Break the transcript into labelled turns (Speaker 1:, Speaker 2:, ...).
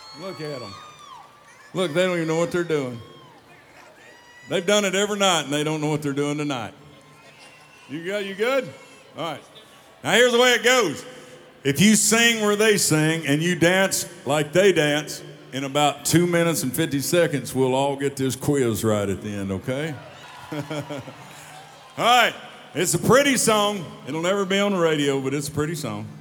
Speaker 1: Look at them. Look, they don't even know what they're doing. They've done it every night, and they don't know what they're doing tonight. You good? All right. Now, here's the way it goes. If you sing where they sing and you dance like they dance, in about 2 minutes and 50 seconds, we'll all get this quiz right at the end, okay? All right. It's a pretty song. It'll never be on the radio, but it's a pretty song.